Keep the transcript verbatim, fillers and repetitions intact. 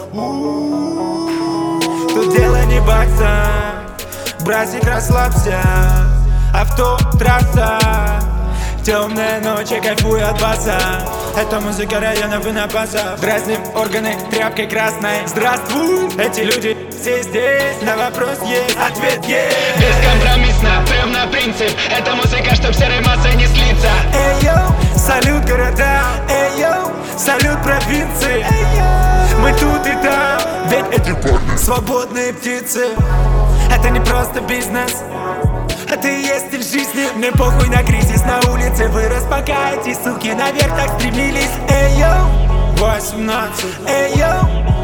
Тут дело не бакса, братик, расслабься. Автотрасса, темная ночь, я кайфую от баса. Это музыка районов и напасов. Дразним органы тряпкой красной. Здравствуй, эти люди все здесь. На вопрос есть, ответ есть. Бескомпромиссно, прям на принцип. Это музыка, чтоб серой массой не слиться. Эй, йоу, салют городам. Эй, йоу, салют провинции. Эй, йоу, мы тут и там. Ведь эти парни свободные птицы. Это не просто бизнес, это и есть стиль жизни. Мне похуй на кризис на улице. Вырос, пока эти суки наверх так стремились. Эй, йоу, восемнадцать. Эй, йоу,